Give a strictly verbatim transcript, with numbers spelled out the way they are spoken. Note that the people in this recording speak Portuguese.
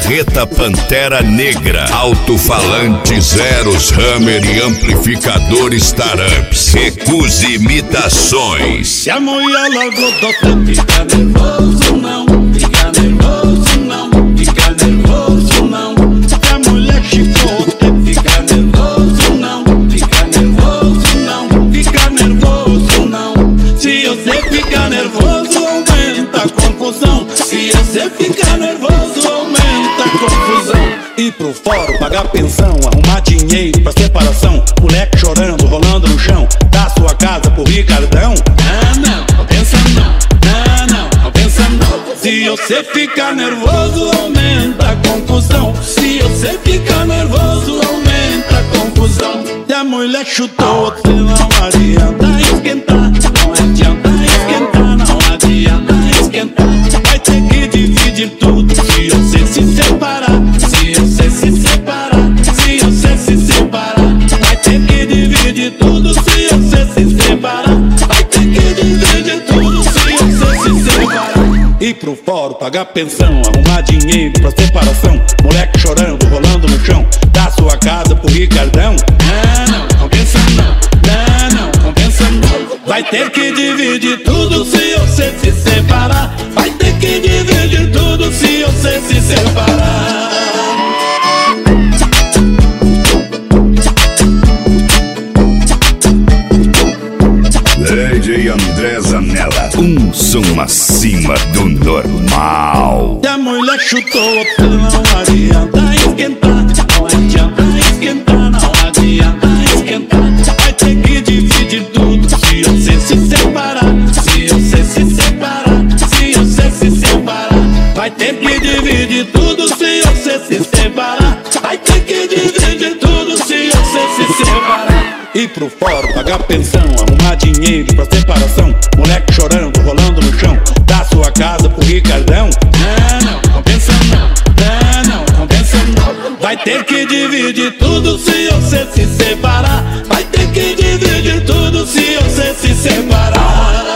Carreta Pantera Negra, alto-falante zeros, hammer e amplificadores Taramps. Recuse imitações. Se a mulher largou do tempo, fica nervoso não, fica nervoso não, fica nervoso não. Se a mulher chifrou o tempo, fica nervoso não, fica nervoso não, fica nervoso não. Se você fica nervoso, aumenta a confusão. Se você fica nervoso, aumenta a confusão. Ir pro fórum, pagar pensão, arrumar dinheiro pra separação. Moleque chorando, rolando no chão, da sua casa pro Ricardão. Ah não, não pensa não, ah não, não pensa não. Se você fica nervoso, aumenta a confusão. Se você fica nervoso, aumenta a confusão. Se a mulher chutou, você não adianta esquentar, não adianta esquentar, não adianta esquentar. Vai ter que dividir tudo se você se separar. Se você se separar, se você se separar, vai ter que dividir tudo se você se separar. Vai ter que dividir tudo se você se separar. Ir pro fórum, pagar pensão, arrumar dinheiro pra separação. Moleque chorando, rolando no chão, da sua casa pro Ricardão. Ah não, não pensa não, não, não, não pensa não. Vai ter que dividir tudo se você se separar. Vai ter que dividir tudo se você se separar. D J André Zanella, um som acima do normal. Se a mulher chutou, você não adianta esquentar, não adianta esquentar, não adianta esquentar. Vai ter que dividir tudo se você se separar. Se você se separar, se você se separar, vai ter que dividir tudo se você se separar. Vai ter que dividir tudo se você se separar. Ir pro fórum, pagar pensão, arrumar dinheiro pra separação. Moleque chorando, rolando no chão, da sua casa pro Ricardão. Não, não, não pensa não, não, não, não pensa não. Vai ter que dividir tudo se você se separar. Vai ter que dividir tudo se você se separar.